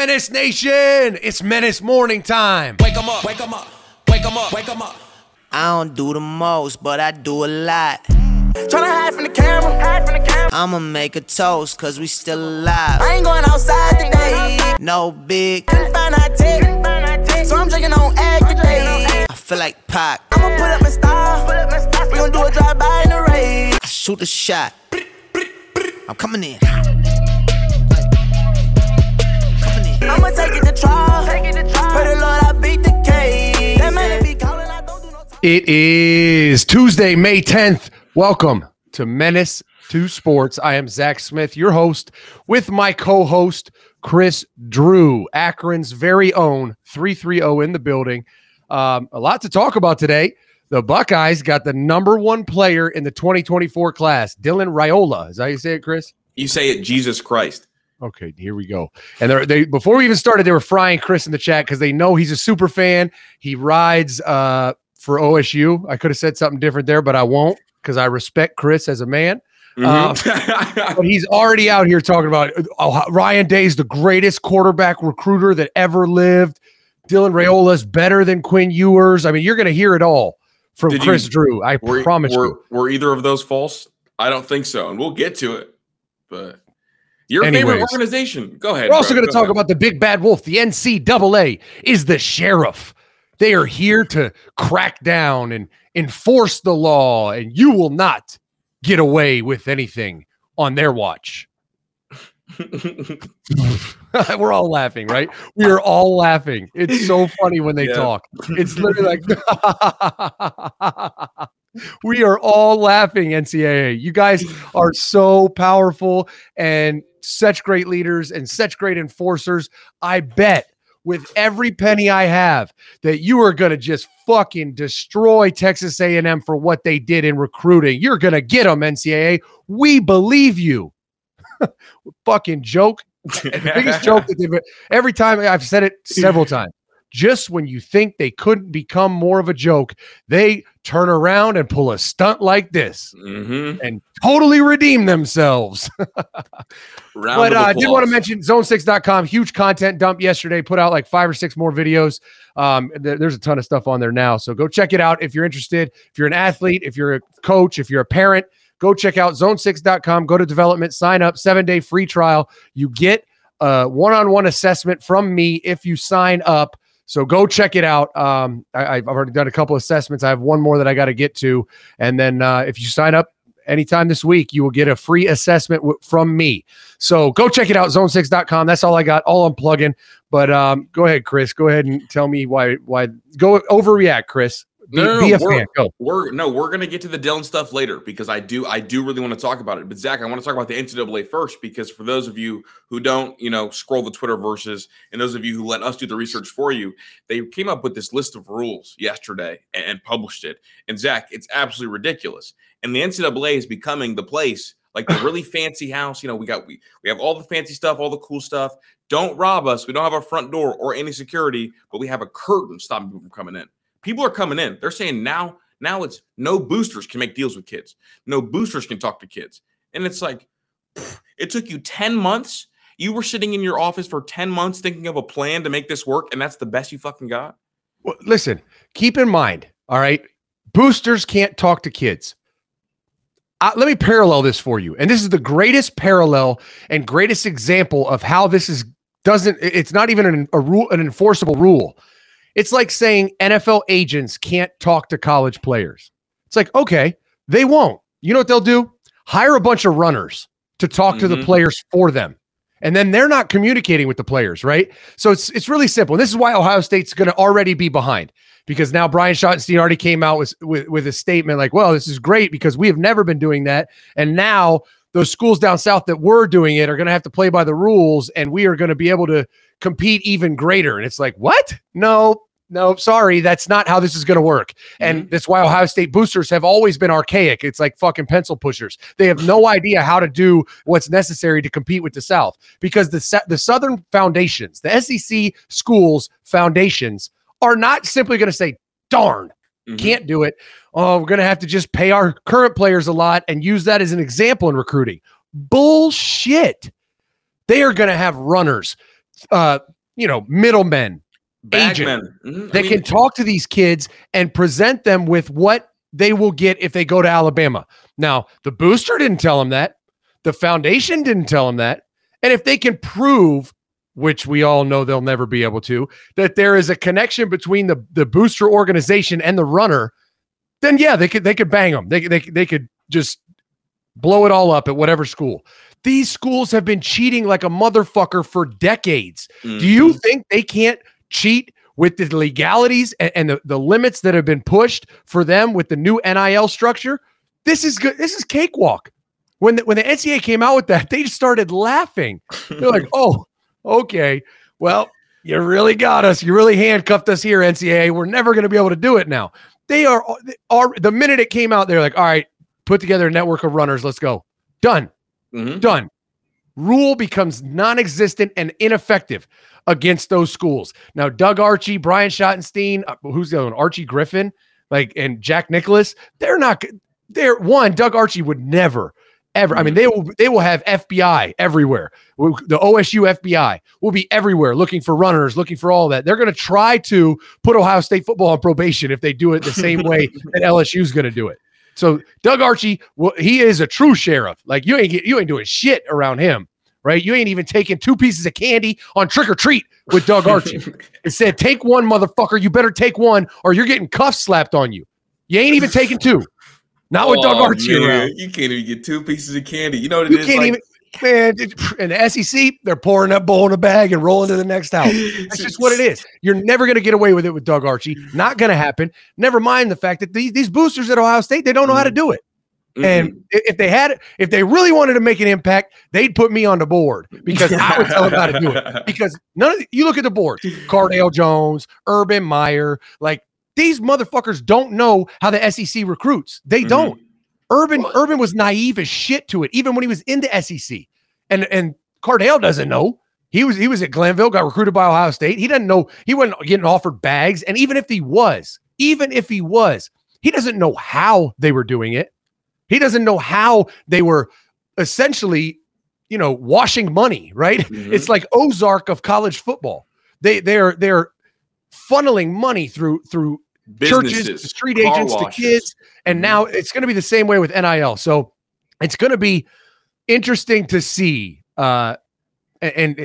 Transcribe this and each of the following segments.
Menace Nation, it's Menace morning time. Wake 'em up, wake 'em up, wake 'em up, wake 'em up. I don't do the most, but I do a lot. Tryna hide from the camera, I'ma make a toast, cause we still alive. I ain't going outside today. No big, Couldn't find our tech, so I'm drinking on egg today. I feel like Pac. I'ma put up my style, we gon' do a drive-by in the rain. I shoot a shot. I'm coming in. I'ma take it to trial, pray the Lord I beat the case. That man be calling, I don't do no time. It is Tuesday, May 10th. Welcome to Menace to Sports. I am Zach Smith, your host, with my co-host, Chris Drew, Akron's very own 330 in the building. A lot to talk about today. The Buckeyes got the number one player in the 2024 class, Dylan Raiola. Is that how you say it, Chris? You say it, Jesus Christ. Okay, here we go. And they before we even started, they were frying Chris in the chat because they know he's a super fan. He rides for OSU. I could have said something different there, but I won't because I respect Chris as a man. But he's already out here talking about Ryan Day's the greatest quarterback recruiter that ever lived. Dylan Raiola's better than Quinn Ewers. I mean, you're going to hear it all from Chris Drew. I promise you. Were either of those false? I don't think so, and we'll get to it. But your favorite organization. Go ahead. We're also going to talk about the big bad wolf. The NCAA is the sheriff. They are here to crack down and enforce the law, and you will not get away with anything on their watch. We're all laughing, right? We are all laughing. It's so funny when they talk. It's literally like we are all laughing, NCAA. You guys are so powerful and such great leaders and such great enforcers. I bet with every penny I have that you are going to just fucking destroy Texas A&M for what they did in recruiting. You're going to get them, NCAA. We believe you. Fucking joke. The biggest joke that they've every time I've said it several times. Just when you think they couldn't become more of a joke, they turn around and pull a stunt like this and totally redeem themselves. But I did want to mention zone6.com, huge content dump yesterday, put out like 5 or 6 more videos. There's a ton of stuff on there now. So go check it out if you're interested. If you're an athlete, if you're a coach, if you're a parent, go check out zone6.com, go to development, sign up, 7-day free trial. You get a one-on-one assessment from me if you sign up. So go check it out. I've already done a couple assessments. I have one more that I got to get to. And then if you sign up anytime this week, you will get a free assessment from me. So go check it out, zone6.com. That's all I got, all I'm plugging. But go ahead, Chris. Go ahead and tell me why. Go overreact, Chris. Be a fan. Go. We're going to get to the Dylan stuff later because I do really want to talk about it. But Zach, I want to talk about the NCAA first because for those of you who don't, scroll the Twitterverses and those of you who let us do the research for you, they came up with this list of rules yesterday and published it. And Zach, it's absolutely ridiculous. And the NCAA is becoming the place, like the really fancy house. We have all the fancy stuff, all the cool stuff. Don't rob us. We don't have a front door or any security, but we have a curtain stopping people from coming in. People are coming in. They're saying now it's no boosters can make deals with kids. No boosters can talk to kids. And it's like, it took you 10 months. You were sitting in your office for 10 months thinking of a plan to make this work, and that's the best you fucking got? Well, listen, keep in mind, all right, boosters can't talk to kids. Let me parallel this for you. And this is the greatest parallel and greatest example of how this it's not even an enforceable rule. It's like saying NFL agents can't talk to college players. It's like, okay, they won't. You know what they'll do? Hire a bunch of runners to talk to the players for them. And then they're not communicating with the players, right? So it's really simple. And this is why Ohio State's going to already be behind because now Brian Schottenstein already came out with a statement like, well, this is great because we have never been doing that. And now those schools down south that were doing it are going to have to play by the rules and we are going to be able to compete even greater. And it's like, what? No, sorry. That's not how this is going to work. And that's why Ohio State boosters have always been archaic. It's like fucking pencil pushers. They have no idea how to do what's necessary to compete with the South because the Southern foundations, the SEC schools foundations are not simply going to say, darn, can't do it. Oh, we're going to have to just pay our current players a lot and use that as an example in recruiting. Bullshit. They are going to have runners, middlemen, Bagmen. agents that can talk to these kids and present them with what they will get if they go to Alabama. Now, the booster didn't tell them that. The foundation didn't tell them that. And if they can prove, which we all know they'll never be able to, that there is a connection between the booster organization and the runner, then yeah, they could bang them. They could just blow it all up at whatever school. These schools have been cheating like a motherfucker for decades. Mm-hmm. Do you think they can't cheat with the legalities and the limits that have been pushed for them with the new NIL structure? This is good. This is cakewalk. When the NCAA came out with that, they just started laughing. They're like, oh, okay. Well, you really got us. You really handcuffed us here, NCAA. We're never going to be able to do it now. They are the minute it came out, they're like, all right, put together a network of runners. Let's go. Done. Mm-hmm. Done. Rule becomes non-existent and ineffective against those schools. Now, Doug Archie, Brian Schottenstein, who's the other one? Archie Griffin, and Jack Nicklaus. Doug Archie would never, ever. I mean, they will have FBI everywhere. The OSU FBI will be everywhere looking for runners, looking for all that. They're going to try to put Ohio State football on probation if they do it the same way that LSU is going to do it. So Doug Archie, he is a true sheriff. Like you ain't doing shit around him, right? You ain't even taking 2 pieces of candy on trick or treat with Doug Archie. It said, take one, motherfucker. You better take one or you're getting cuffs slapped on you. You ain't even taking 2. Not with Doug Archie around. You can't even get 2 pieces of candy. You know what it is? Man, in the SEC, they're pouring that bowl in a bag and rolling to the next house. That's just what it is. You're never going to get away with it with Doug Archie. Not going to happen. Never mind the fact that these boosters at Ohio State, they don't know how to do it. Mm-hmm. And if they really wanted to make an impact, they'd put me on the board because I would tell them how to do it. Because you look at the boards, Cardale Jones, Urban Meyer, these motherfuckers don't know how the SEC recruits. They don't. Urban was naive as shit to it, even when he was in the SEC. And Cardale doesn't know. He was at Glenville, got recruited by Ohio State. He doesn't know. He wasn't getting offered bags. And even if he was, he doesn't know how they were doing it. He doesn't know how they were essentially, washing money, right? Mm-hmm. It's like Ozark of college football. They're funneling money through businesses, churches, street agents, to kids. And now it's going to be the same way with NIL. So it's going to be interesting to see. I don't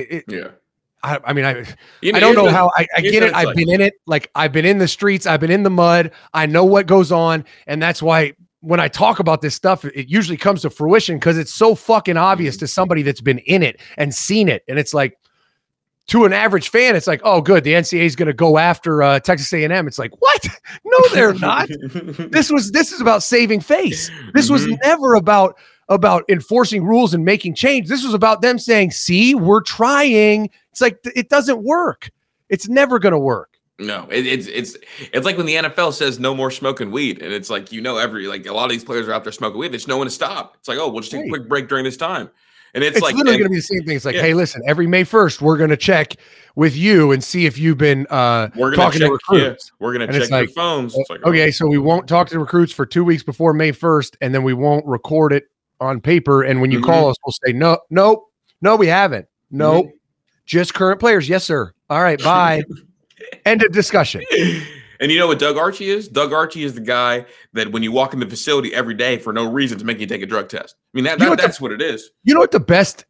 know how I get it. I've been in it. I've been in the streets. I've been in the mud. I know what goes on. And that's why when I talk about this stuff, it usually comes to fruition because it's so fucking obvious to somebody that's been in it and seen it. And it's like, to an average fan, it's like, oh, good. The NCAA is going to go after Texas A&M. It's like, what? No, they're not. This is about saving face. This was never about enforcing rules and making change. This was about them saying, see, we're trying. It's like, it doesn't work. It's never going to work. No, it's like when the NFL says no more smoking weed. And it's like, a lot of these players are out there smoking weed. There's no one to stop. It's like, oh, we'll just take a quick break during this time. And it's literally going to be the same thing. It's like, hey, listen, every May 1st, we're going to check with you and see if you've been talking to recruits. We're going to check your phones. It's like, okay, so we won't talk to recruits for 2 weeks before May 1st, and then we won't record it on paper. And when you call us, we'll say, no, we haven't. Nope. Just current players. Yes, sir. All right, bye. End of discussion. And you know what Doug Archie is? Doug Archie is the guy that when you walk in the facility every day for no reason to make you take a drug test. I mean, that's what it is. You know what the best,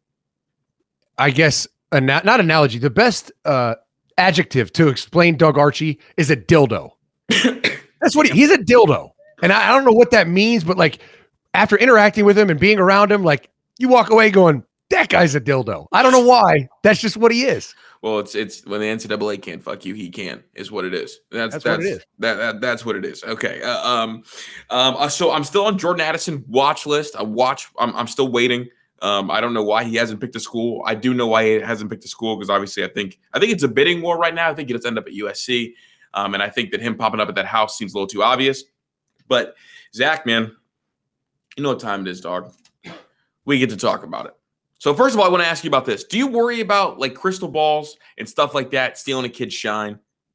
I guess, not analogy, the best adjective to explain Doug Archie is a dildo. That's what he's a dildo. And I don't know what that means, but after interacting with him and being around him, you walk away going, that guy's a dildo. I don't know why. That's just what he is. Well, it's when the NCAA can't fuck you, he can, is what it is. That's what it is. That's what it is. Okay. So I'm still on Jordan Addison watch list. I'm still waiting. I don't know why he hasn't picked a school. I do know why he hasn't picked a school because obviously I think it's a bidding war right now. I think he just end up at USC. And I think that him popping up at that house seems a little too obvious. But Zach, man, you know what time it is, dog. We get to talk about it. So first of all, I want to ask you about this. Do you worry about crystal balls and stuff like that stealing a kid's shine?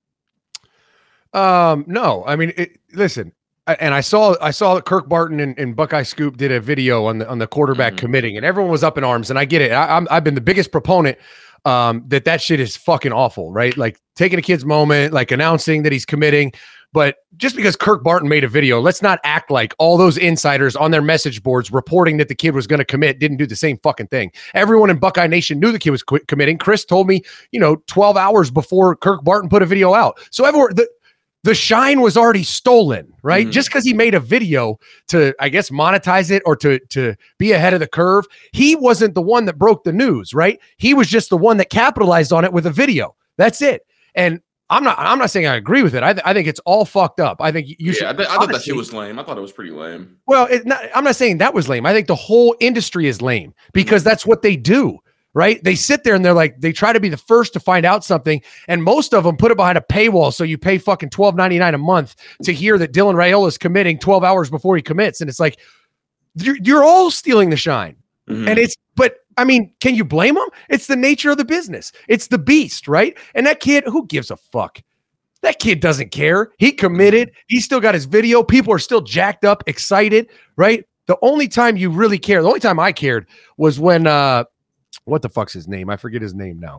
No. I mean, listen, I saw that Kirk Barton and Buckeye Scoop did a video on the quarterback committing, and everyone was up in arms. And I get it. I've been the biggest proponent that shit is fucking awful, right? Like taking a kid's moment, like announcing that he's committing. But just because Kirk Barton made a video, let's not act like all those insiders on their message boards reporting that the kid was going to commit didn't do the same fucking thing. Everyone in Buckeye Nation knew the kid was committing. Chris told me, 12 hours before Kirk Barton put a video out. So everyone, the shine was already stolen, right? Mm-hmm. Just because he made a video to, I guess, monetize it or to be ahead of the curve, he wasn't the one that broke the news, right? He was just the one that capitalized on it with a video. That's it. And I'm not saying I agree with it. I think it's all fucked up. I think you should. I thought that shit was lame. I thought it was pretty lame. Well, I'm not saying that was lame. I think the whole industry is lame because that's what they do, right? They sit there and they try to be the first to find out something, and most of them put it behind a paywall, so you pay fucking $12.99 a month to hear that Dylan Raiola is committing 12 hours before he commits, and it's like you're all stealing the shine, but I mean, can you blame them? It's the nature of the business. It's the beast, right? And that kid, who gives a fuck? That kid doesn't care. He committed. He still got his video. People are still jacked up, excited, right? The only time you really care, the only time I cared was when, what the fuck's his name? I forget his name now.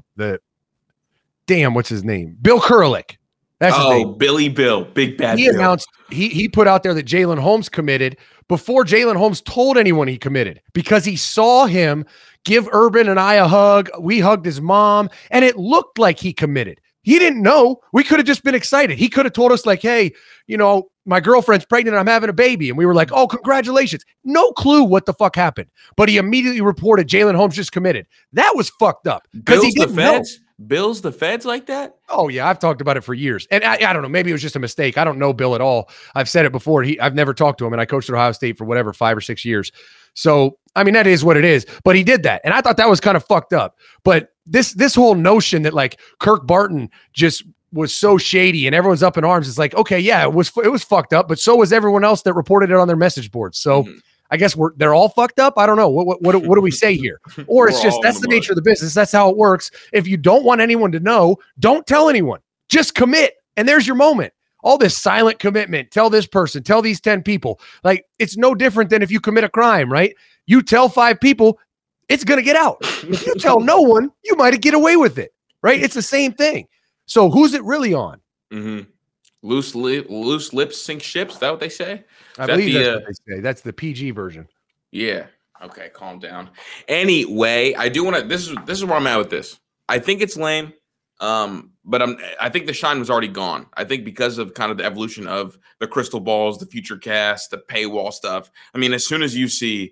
What's his name? Bill Kurelic. That's his name. Billy Bill. Big bad He Bill. announced, he put out there that Jalen Holmes committed before Jalen Holmes told anyone he committed because he saw him give Urban and I a hug. We hugged his mom, and it looked like he committed. He didn't know. We could have just been excited. He could have told us like, hey, my girlfriend's pregnant. I'm having a baby. And we were like, oh, congratulations. No clue what the fuck happened. But he immediately reported Jalen Holmes just committed. That was fucked up because he didn't know. Bill's the feds like that? Oh, yeah. I've talked about it for years. And I don't know. Maybe it was just a mistake. I don't know Bill at all. I've said it before. I've never talked to him, and I coached at Ohio State for 5 or 6 years. So, I mean, that is what it is. But he did that. And I thought that was kind of fucked up. But this whole notion that like Kirk Barton just was so shady and everyone's up in arms, it's like, okay, yeah, it was fucked up. But so was everyone else that reported it on their message boards. So I guess they're all fucked up. I don't know. What do we say here? Or it's just that's the nature of the business. That's how it works. If you don't want anyone to know, don't tell anyone. Just commit. And there's your moment. All this silent commitment. Tell this person. Tell these 10 people. Like, it's no different than if you commit a crime, right? You tell 5 people, it's going to get out. If you tell no one, you might get away with it, right? It's the same thing. So who's it really on? Mm-hmm. Loose lips sink ships. Is that what they say? I believe that's what they say. That's the PG version. Yeah. Okay. Calm down. Anyway, I do want to. This is where I'm at with this. I think it's lame. But I think the shine was already gone. I think because of kind of the evolution of the crystal balls, the future cast, the paywall stuff. I mean, as soon as you see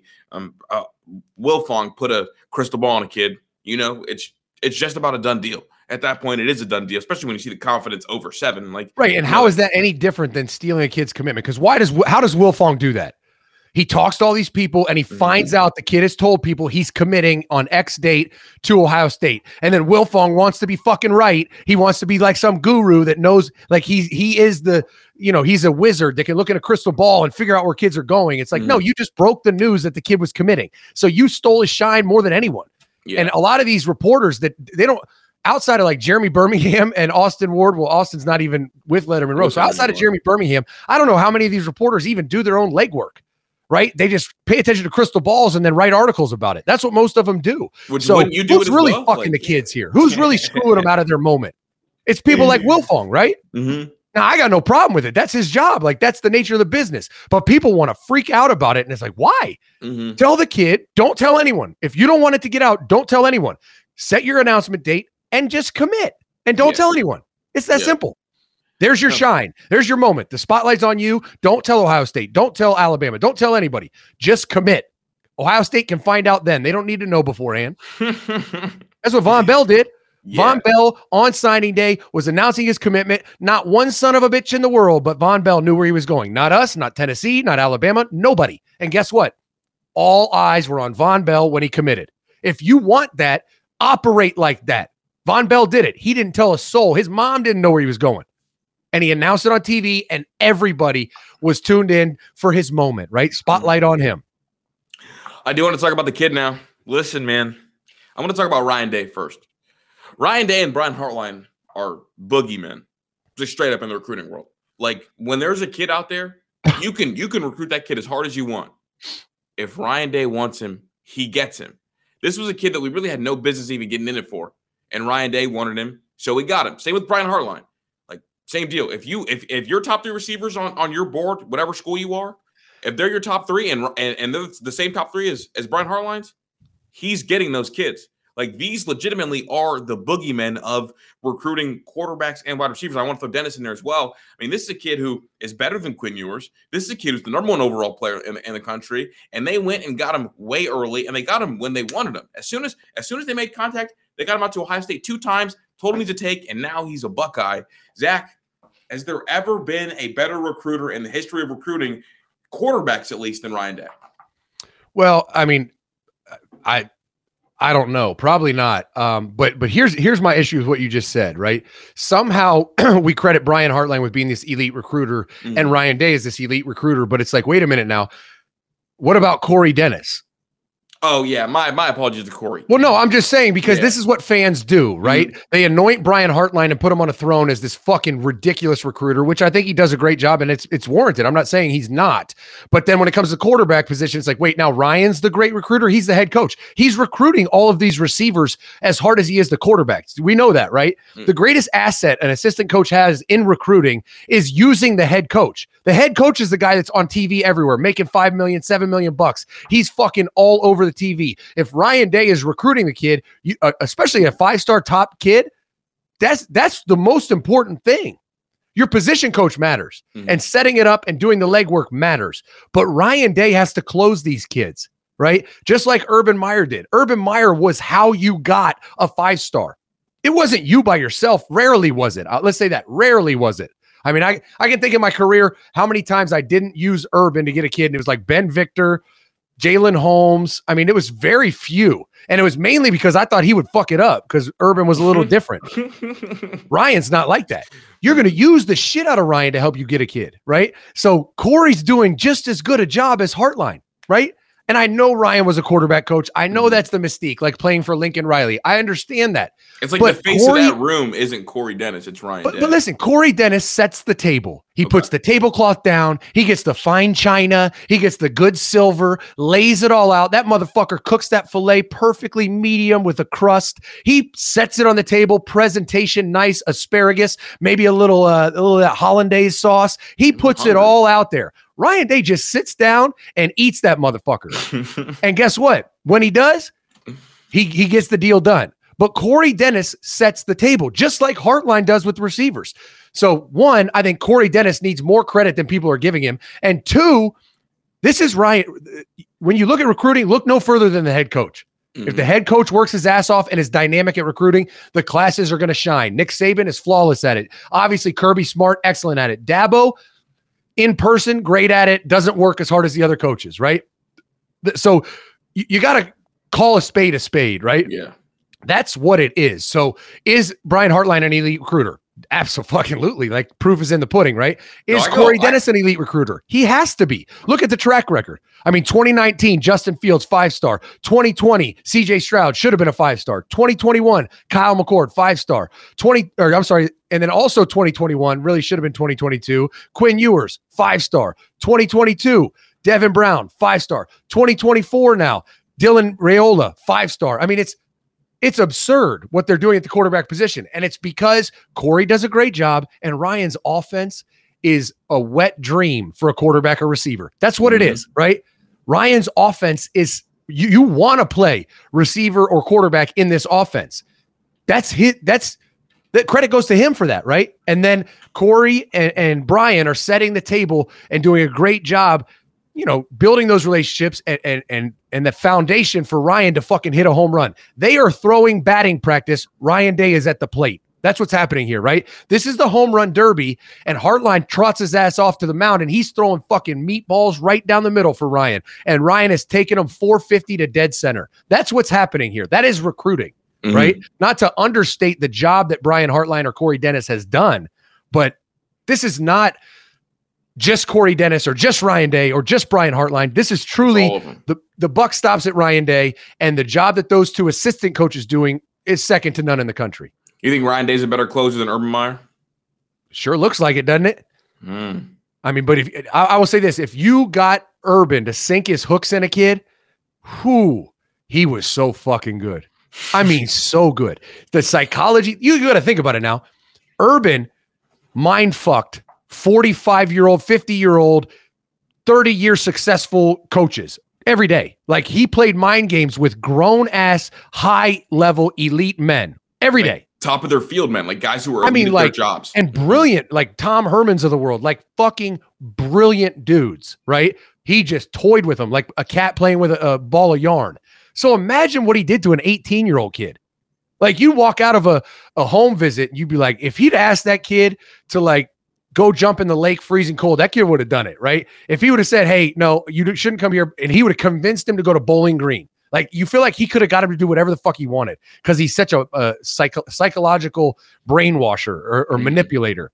Wilfong put a crystal ball on a kid, it's just about a done deal. At that point, it is a done deal, especially when you see the confidence over 7. Like, right. And how is that any different than stealing a kid's commitment? Because how does Wilfong do that? He talks to all these people and he finds out the kid has told people he's committing on X date to Ohio State. And then Wilfong wants to be fucking right. He wants to be like some guru that knows, like he is he's a wizard that can look at a crystal ball and figure out where kids are going. It's like, no, you just broke the news that the kid was committing. So you stole his shine more than anyone. Yeah. And a lot of these reporters that they don't, outside of like Jeremy Birmingham and Austin Ward, well, Austin's not even with Letterman Row. So outside of Jeremy Birmingham, I don't know how many of these reporters even do their own legwork. Right? They just pay attention to crystal balls and then write articles about it. That's what most of them do. So who's really fucking the kids here? Who's really screwing them out of their moment? It's people like Wilfong, right? Mm-hmm. Now, I got no problem with it. That's his job. Like, that's the nature of the business. But people want to freak out about it. And it's like, why? Mm-hmm. Tell the kid. Don't tell anyone. If you don't want it to get out, don't tell anyone. Set your announcement date and just commit. And don't tell anyone. It's that simple. There's your shine. There's your moment. The spotlight's on you. Don't tell Ohio State. Don't tell Alabama. Don't tell anybody. Just commit. Ohio State can find out then. They don't need to know beforehand. That's what Von Bell did. Yeah. Von Bell on signing day was announcing his commitment. Not one son of a bitch in the world, but Von Bell knew where he was going. Not us, not Tennessee, not Alabama, nobody. And guess what? All eyes were on Von Bell when he committed. If you want that, operate like that. Von Bell did it. He didn't tell a soul. His mom didn't know where he was going. And he announced it on TV, and everybody was tuned in for his moment, right? Spotlight on him. I do want to talk about the kid now. Listen, man, I want to talk about Ryan Day first. Ryan Day and Brian Hartline are boogeymen, just straight up in the recruiting world. Like, when there's a kid out there, you can recruit that kid as hard as you want. If Ryan Day wants him, he gets him. This was a kid that we really had no business even getting in it for. and Ryan Day wanted him, so he got him. Same with Brian Hartline. Like, same deal. If your top 3 receivers on your board, whatever school you are, if they're your top 3 and they're the same top 3 as Brian Hartline's, he's getting those kids. Like, these legitimately are the boogeymen of recruiting quarterbacks and wide receivers. I want to throw Dennis in there as well. I mean, this is a kid who is better than Quinn Ewers. This is a kid who's the number 1 overall player in the country, and they went and got him way early, and they got him when they wanted him. As soon as they made contact, they got him out to Ohio State 2 times, told him he's a take, and now he's a Buckeye. Zach, has there ever been a better recruiter in the history of recruiting quarterbacks, at least, than Ryan Day? Well, I mean, I don't know, probably not. But here's my issue with what you just said, right? Somehow we credit Brian Hartline with being this elite recruiter and Ryan Day is this elite recruiter, but it's like, wait a minute now. What about Corey Dennis? Oh, yeah. My apologies to Corey. Well, no, I'm just saying because this is what fans do, right? They anoint Brian Hartline and put him on a throne as this fucking ridiculous recruiter, which I think he does a great job and it's warranted. I'm not saying he's not. But then when it comes to quarterback position, it's like, wait, now Ryan's the great recruiter. He's the head coach. He's recruiting all of these receivers as hard as he is the quarterbacks. We know that, right? The greatest asset an assistant coach has in recruiting is using the head coach. The head coach is the guy that's on TV everywhere, making $5 million, $7 million bucks. He's fucking all over the TV. If Ryan Day is recruiting the kid, especially a 5-star top kid, that's the most important thing. Your position coach matters, and setting it up and doing the legwork matters. But Ryan Day has to close these kids, right? Just like Urban Meyer did. Urban Meyer was how you got a 5-star. It wasn't you by yourself. Rarely was it. Let's say that. Rarely was it. I mean, I can think in my career how many times I didn't use Urban to get a kid, and it was like Ben Victor, Jalen Holmes. I mean, it was very few. And it was mainly because I thought he would fuck it up because Urban was a little different. Ryan's not like that. You're going to use the shit out of Ryan to help you get a kid, right? So Corey's doing just as good a job as Hartline, right? And I know Ryan was a quarterback coach. I know that's the mystique, like playing for Lincoln Riley. I understand that. It's like the face of that room isn't Corey Dennis. It's Ryan Day. But listen, Corey Dennis sets the table. He puts the tablecloth down. He gets the fine china. He gets the good silver, lays it all out. That motherfucker cooks that filet perfectly medium with a crust. He sets it on the table, presentation, nice asparagus, maybe a little of that hollandaise sauce. He puts it all out there. Ryan Day just sits down and eats that motherfucker. And guess what? When he does, he gets the deal done. But Corey Dennis sets the table, just like Hartline does with receivers. So, 1, I think Corey Dennis needs more credit than people are giving him. And 2, this is Ryan. When you look at recruiting, look no further than the head coach. If the head coach works his ass off and is dynamic at recruiting, the classes are going to shine. Nick Saban is flawless at it. Obviously, Kirby Smart, excellent at it. Dabo, in person, great at it, doesn't work as hard as the other coaches, right? So you got to call a spade, right? Yeah. That's what it is. So is Brian Hartline an elite recruiter? Absolutely. Like proof is in the pudding, right? Is Corey Dennis an elite recruiter? He has to be. Look at the track record. I mean, 2019, Justin Fields, 5-star. 2020, CJ Stroud should have been a 5-star. 2021, Kyle McCord, 5-star. And then also 2021, really should have been 2022. Quinn Ewers, 5-star. 2022, Devin Brown, 5-star. 2024 now, Dylan Raiola, 5-star. I mean, it's absurd what they're doing at the quarterback position. And it's because Corey does a great job and Ryan's offense is a wet dream for a quarterback or receiver. That's what it is, right? Ryan's offense is, you want to play receiver or quarterback in this offense. That credit goes to him for that, right? And then Corey and Brian are setting the table and doing a great job, building those relationships and the foundation for Ryan to fucking hit a home run. They are throwing batting practice. Ryan Day is at the plate. That's what's happening here, right? This is the home run derby, and Hartline trots his ass off to the mound, and he's throwing fucking meatballs right down the middle for Ryan. And Ryan is taking him 450 to dead center. That's what's happening here. That is recruiting, right? Not to understate the job that Brian Hartline or Corey Dennis has done, but this is not just Corey Dennis or just Ryan Day or just Brian Hartline. This is truly the buck stops at Ryan Day, and the job that those two assistant coaches doing is second to none in the country. You think Ryan Day's a better closer than Urban Meyer? Sure looks like it, doesn't it? I mean, but if I will say this, if you got Urban to sink his hooks in a kid, he was so fucking good. I mean, so good. The psychology, you got to think about it now. Urban mind fucked 45-year-old, 50-year-old, 30-year successful coaches every day. Like he played mind games with grown ass, high level elite men every day. Top of their field, man. Like guys who are elite at their jobs. And brilliant, like Tom Hermans of the world, like fucking brilliant dudes, right? He just toyed with them like a cat playing with a ball of yarn. So imagine what he did to an 18-year-old kid. Like you walk out of a home visit, and you'd be like, if he'd asked that kid to like go jump in the lake freezing cold, that kid would have done it, right? If he would have said, hey, no, you shouldn't come here, and he would have convinced him to go to Bowling Green. Like you feel like he could have got him to do whatever the fuck he wanted because he's such a psychological brainwasher or manipulator.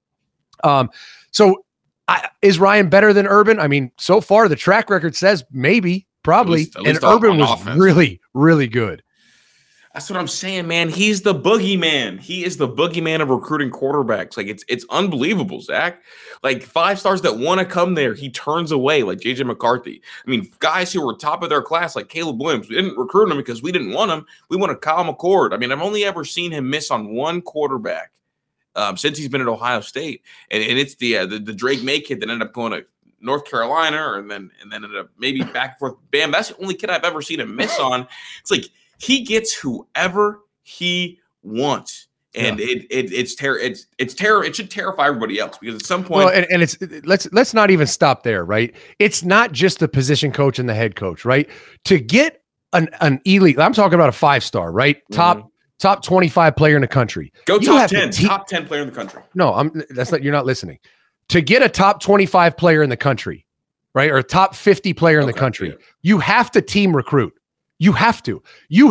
So is Ryan better than Urban? I mean, so far the track record says maybe, probably, at least Urban was offense. Really, really good. That's what I'm saying, man. He's the boogeyman. He is the boogeyman of recruiting quarterbacks. Like it's unbelievable, Zach. Like 5 stars that want to come there, he turns away, like JJ McCarthy. I mean, guys who were top of their class, like Caleb Williams, we didn't recruit him because we didn't want him. We wanted Kyle McCord. I mean, I've only ever seen him miss on one quarterback since he's been at Ohio State, and it's the Drake May kid that ended up going to North Carolina, and then ended up maybe back and forth. Bam, that's the only kid I've ever seen him miss on. It's like he gets whoever he wants, and it's terror. It should terrify everybody else because at some point, well, and it's let's not even stop there, right? It's not just the position coach and the head coach, right? To get an elite, I'm talking about a 5-star, right? Top 25 player in the country. Go top 10, top 10 player in the country. No, you're not listening. To get a top 25 player in the country, right? Or a top 50 player in the country, you have to team recruit. You have to.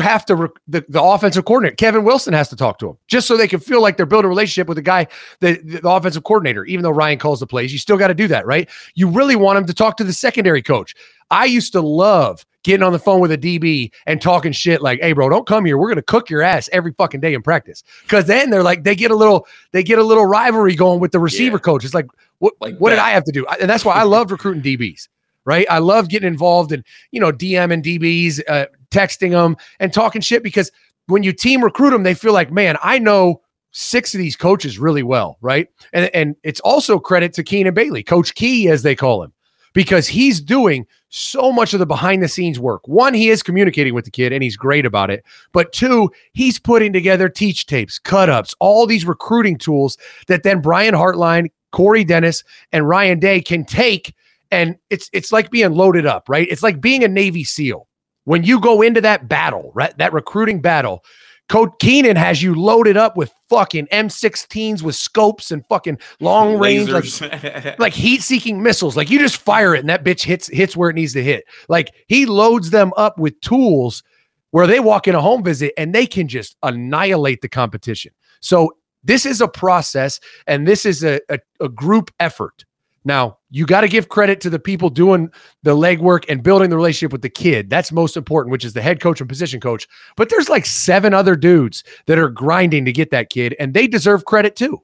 The offensive coordinator, Kevin Wilson, has to talk to him just so they can feel like they're building a relationship with the guy, the offensive coordinator. Even though Ryan calls the plays, you still got to do that, right? You really want him to talk to the secondary coach. I used to love getting on the phone with a DB and talking shit like, "Hey, bro, don't come here. We're gonna cook your ass every fucking day in practice." Because then they're like, they get a little rivalry going with the receiver coach. It's like, what did I have to do? And that's why I loved recruiting DBs. Right. I love getting involved in, DM and DBs, texting them and talking shit, because when you team recruit them, they feel like, man, I know 6 of these coaches really well. Right. And it's also credit to Keenan Bailey, Coach Key, as they call him, because he's doing so much of the behind the scenes work. 1, he is communicating with the kid and he's great about it. But 2, he's putting together teach tapes, cut ups, all these recruiting tools that then Brian Hartline, Corey Dennis, and Ryan Day can take. And it's like being loaded up, right? It's like being a Navy SEAL. When you go into that battle, right? That recruiting battle, Coach Keenan has you loaded up with fucking M16s with scopes and fucking long range, like heat-seeking missiles. Like you just fire it and that bitch hits where it needs to hit. Like he loads them up with tools where they walk in a home visit and they can just annihilate the competition. So this is a process, and this is a group effort. Now, you got to give credit to the people doing the legwork and building the relationship with the kid. That's most important, which is the head coach and position coach. But there's like 7 other dudes that are grinding to get that kid, and they deserve credit too.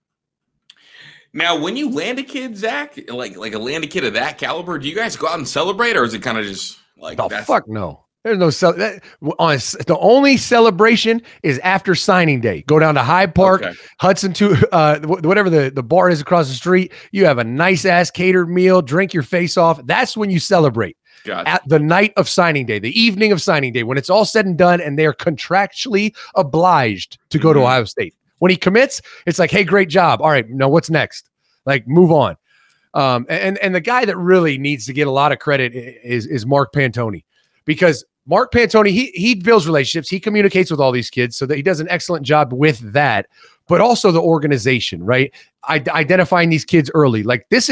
Now, when you land a kid, Zach, like land a kid of that caliber, do you guys go out and celebrate, or is it kind of just like fuck no? There's no the only celebration is after signing day. Go down to Hyde Park, Hudson, whatever the bar is across the street. You have a nice ass catered meal, drink your face off. That's when you celebrate. At the night of signing day, the evening of signing day, when it's all said and done, and they're contractually obliged to go to Ohio State. When he commits, it's like, hey, great job. All right, now what's next? Like, move on. And the guy that really needs to get a lot of credit is Mark Pantoni, because Mark Pantoni, he builds relationships. He communicates with all these kids so that he does an excellent job with that, but also the organization, right? Identifying these kids early. Like it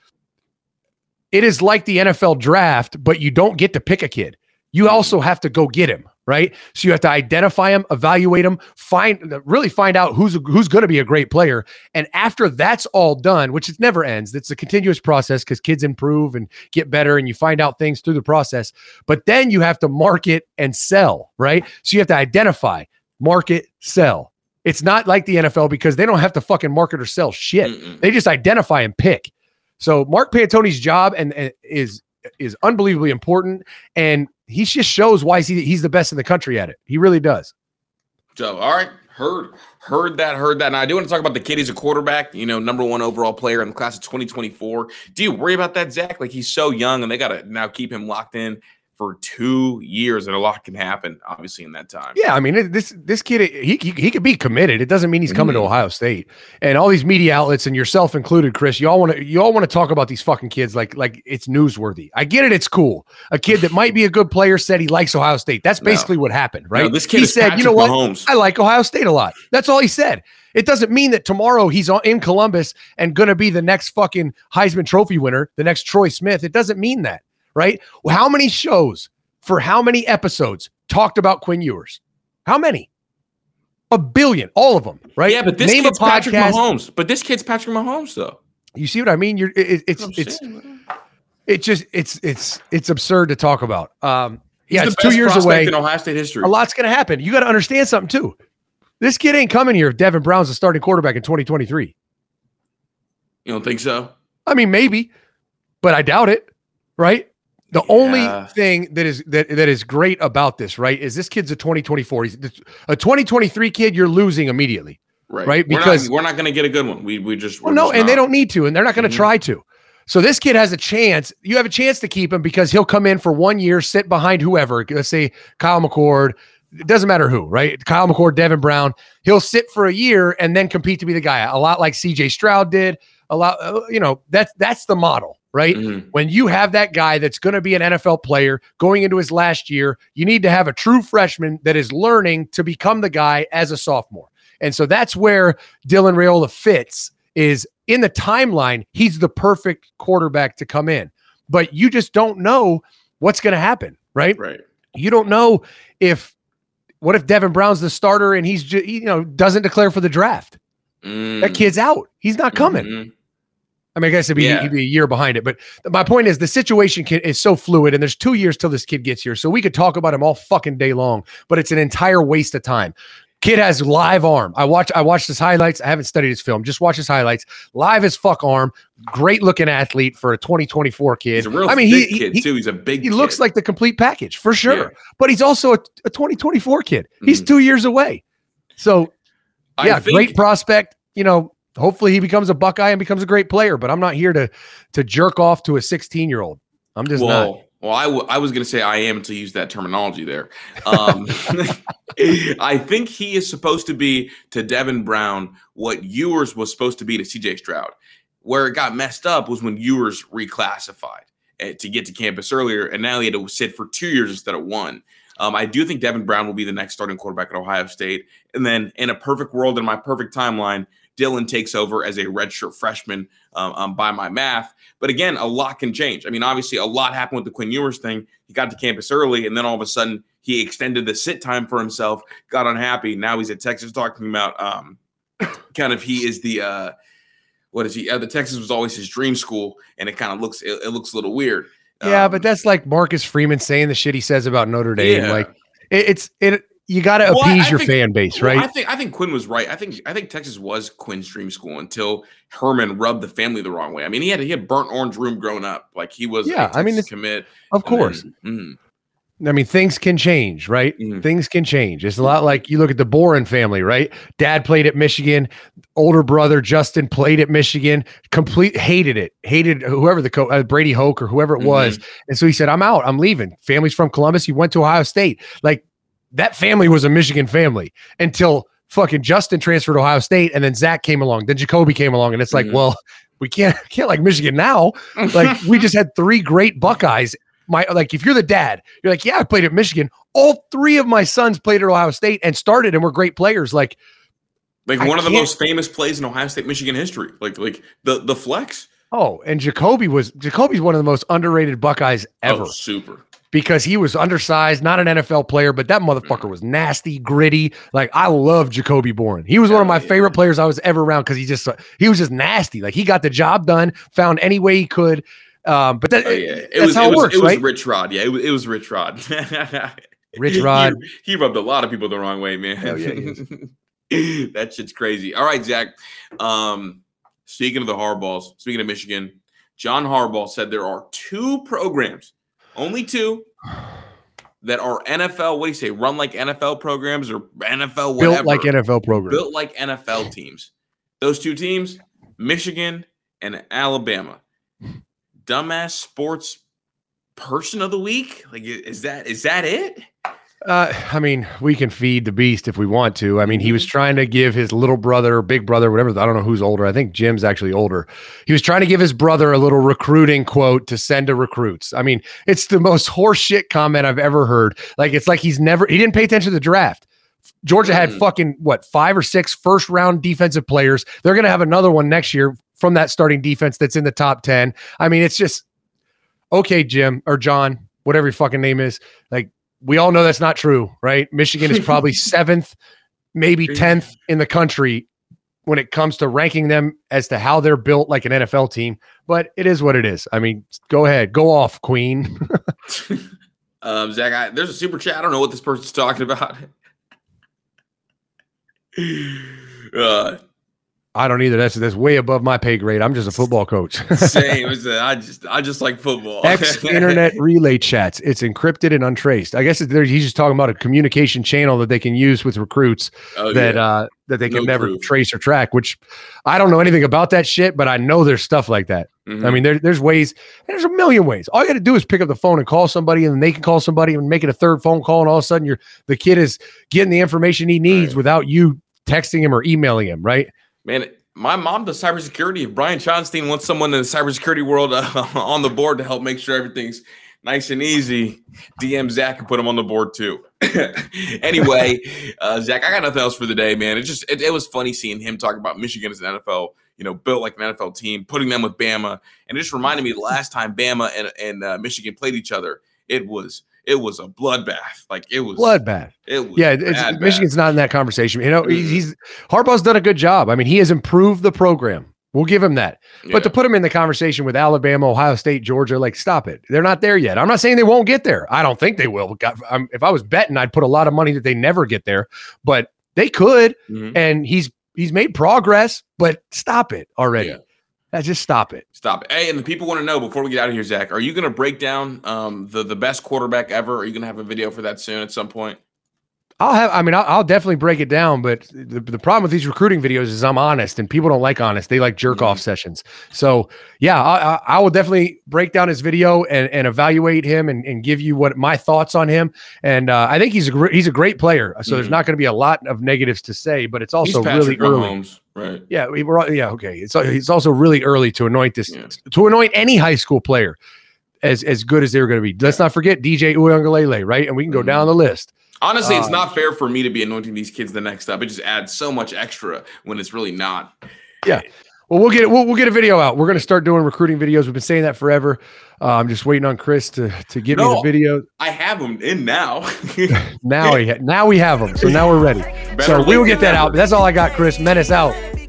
is like the NFL draft, but you don't get to pick a kid. You also have to go get him, right? So you have to identify him, evaluate him, really find out who's going to be a great player. And after that's all done, which it never ends, it's a continuous process because kids improve and get better, and you find out things through the process. But then you have to market and sell, right? So you have to identify, market, sell. It's not like the NFL because they don't have to fucking market or sell shit. They just identify and pick. So Mark Pantoni's job and is unbelievably important, and he just shows why he's the best in the country at it. He really does. So, all right, heard that. And I do want to talk about the kid. He's a quarterback, number 1 overall player in the class of 2024. Do you worry about that, Zach? Like, he's so young, and they got to now keep him locked in for 2 years, and a lot can happen, obviously, in that time. Yeah, I mean, this kid, he could be committed. It doesn't mean he's coming to Ohio State. And all these media outlets, and yourself included, Chris, you all want to talk about these fucking kids like it's newsworthy. I get it, it's cool. A kid that might be a good player said he likes Ohio State. That's basically what happened, right? No, this kid said, Patrick, you know what? Mahomes. I like Ohio State a lot. That's all he said. It doesn't mean that tomorrow he's in Columbus and going to be the next fucking Heisman Trophy winner, the next Troy Smith. It doesn't mean that, right? How many shows for how many episodes talked about Quinn Ewers? How many? 1 billion, all of them, right? Yeah, but this kid's Patrick Mahomes. But this kid's Patrick Mahomes, though. You see what I mean? It's absurd to talk about. It's 2 years away in Ohio State history. A lot's going to happen. You got to understand something too. This kid ain't coming here if Devin Brown's the starting quarterback in 2023. You don't think so? I mean, maybe, but I doubt it, right? The only thing that is great about this, right, is this kid's a 2024. He's a 2023 kid. You're losing immediately, right? Because we're not going to get a good one. We just they don't need to, and they're not going to try to. So this kid has a chance. You have a chance to keep him because he'll come in for 1 year, sit behind whoever. Let's say Kyle McCord. It doesn't matter who, right? Kyle McCord, Devin Brown. He'll sit for a year and then compete to be the guy. A lot like CJ Stroud did. A lot, that's the model. Right? Mm-hmm. When you have that guy that's going to be an NFL player going into his last year, you need to have a true freshman that is learning to become the guy as a sophomore. And so that's where Dylan Raiola fits, is in the timeline. He's the perfect quarterback to come in, but you just don't know what's going to happen. Right. You don't know what if Devin Brown's the starter and he's just, doesn't declare for the draft. That kid's out. He's not coming. Mm-hmm. I mean, I guess he'd be a year behind it. But my point is the situation is so fluid, and there's 2 years till this kid gets here. So we could talk about him all fucking day long, but it's an entire waste of time. Kid has live arm. I watched his highlights. I haven't studied his film. Just watch his highlights. Live as fuck arm. Great looking athlete for a 2024 kid. He's a real big kid, too. He's a big kid. He looks like the complete package, for sure. Yeah. But he's also a 2024 kid. He's 2 years away. So, great prospect. Hopefully he becomes a Buckeye and becomes a great player, but I'm not here to jerk off to a 16-year-old. I'm just not. Well, I was going to say I am until you use that terminology there. I think he is supposed to be to Devin Brown what Ewers was supposed to be to CJ Stroud. Where it got messed up was when Ewers reclassified to get to campus earlier, and now he had to sit for 2 years instead of 1. I do think Devin Brown will be the next starting quarterback at Ohio State. And then in a perfect world, in my perfect timeline, Dylan takes over as a redshirt freshman by my math. But again, a lot can change. I mean, obviously, a lot happened with the Quinn Ewers thing. He got to campus early, and then all of a sudden, he extended the sit time for himself, got unhappy. Now he's at Texas talking about kind of he is the what is he? The Texas was always his dream school, and it kind of looks a little weird. Yeah, but that's like Marcus Freeman saying the shit he says about Notre Dame. Yeah. Like you got to appease your fan base, right? I think Quinn was right. I think Texas was Quinn's dream school until Herman rubbed the family the wrong way. I mean, he had burnt orange room growing up. Like he was a Texas commit. Of course. I mean, things can change, right? Mm. Things can change. It's a lot like you look at the Boren family, right? Dad played at Michigan. Older brother, Justin, played at Michigan. Hated whoever the coach, Brady Hoke or whoever it was. And so he said, I'm out. I'm leaving. Family's from Columbus. He went to Ohio State. Like that family was a Michigan family until fucking Justin transferred to Ohio State. And then Zach came along. Then Jacoby came along. And it's like, well, we can't like Michigan now. Like we just had 3 great Buckeyes. If you're the dad, you're like, yeah, I played at Michigan. All 3 of my sons played at Ohio State and started and were great players. Like one of the most famous plays in Ohio State Michigan history. Like the flex. Oh, and Jacoby's one of the most underrated Buckeyes ever. Oh, super. Because he was undersized, not an NFL player, but that motherfucker was nasty, gritty. Like I love Jacoby Boren. He was one of my favorite players I was ever around because he was just nasty. Like he got the job done, found any way he could. But that's how it works, right? It was Rich Rod. Yeah, it was Rich Rod. Rich Rod. He rubbed a lot of people the wrong way, man. Hell yeah, that shit's crazy. All right, Zach. Speaking of the Harbaughs, speaking of Michigan, John Harbaugh said there are 2 programs, only 2, that are NFL, what do you say, run like NFL programs or NFL whatever. Built like NFL programs. Built like NFL teams. Those two teams, Michigan and Alabama. Dumbass sports person of the week? Like, is that it? I mean, we can feed the beast if we want to. I mean, he was trying to give his little brother, big brother, whatever. I don't know who's older. I think Jim's actually older. He was trying to give his brother a little recruiting quote to send to recruits. I mean, it's the most horseshit comment I've ever heard. Like, it's like he didn't pay attention to the draft. Georgia had fucking 5 or 6 first round defensive players. They're going to have another one next year from that starting defense that's in the top 10. I mean, it's just, okay, Jim or John, whatever your fucking name is. Like, we all know that's not true, right? Michigan is probably 7th, maybe 10th in the country when it comes to ranking them as to how they're built like an NFL team. But it is what it is. I mean, go ahead. Go off, Queen. Zach, there's a super chat. I don't know what this person's talking about. I don't either. That's way above my pay grade. I'm just a football coach. Same. I just like football. Internet relay chats. It's encrypted and untraced. I guess he's just talking about a communication channel that they can use with recruits that they can never trace or track. Which I don't know anything about that shit, but I know there's stuff like that. Mm-hmm. I mean, there's ways. There's a million ways. All you got to do is pick up the phone and call somebody, and then they can call somebody and make it a third phone call, and all of a sudden the kid is getting the information he needs without you texting him or emailing him, right? Man, my mom does cybersecurity. If Brian Schonstein wants someone in the cybersecurity world on the board to help make sure everything's nice and easy, DM Zach and put him on the board too. Anyway, Zach, I got nothing else for the day, man. It was funny seeing him talk about Michigan as an NFL, built like an NFL team, putting them with Bama, and it just reminded me the last time Bama and Michigan played each other, it was a bloodbath. Like it was bloodbath. Michigan's not in that conversation. Harbaugh's done a good job. I mean, he has improved the program. We'll give him that. Yeah. But to put him in the conversation with Alabama, Ohio State, Georgia, like, stop it. They're not there yet. I'm not saying they won't get there. I don't think they will. If I was betting, I'd put a lot of money that they never get there, but they could. Mm-hmm. And he's made progress, but stop it already. Yeah. Just stop it. Stop it. Hey, and the people want to know before we get out of here, Zach, are you going to break down the best quarterback ever? Are you going to have a video for that soon at some point? I'll definitely break it down, but the problem with these recruiting videos is I'm honest, and people don't like honest. They like jerk off sessions. So yeah, I will definitely break down his video and evaluate him and give you what my thoughts on him. And I think he's a great player. So there's not going to be a lot of negatives to say, but it's also really early. Mahomes, right? Yeah, okay. It's also really early to anoint any high school player as good as they're going to be. Let's not forget DJ Uiagalelei, right? And we can go down the list. Honestly, it's not fair for me to be anointing these kids the next up. It just adds so much extra when it's really not. Yeah. Well, we'll get a video out. We're going to start doing recruiting videos. We've been saying that forever. I'm just waiting on Chris to give me the video. I have them in now. now we have them. So now we're ready. We will get that out. That's all I got, Chris. Menace out.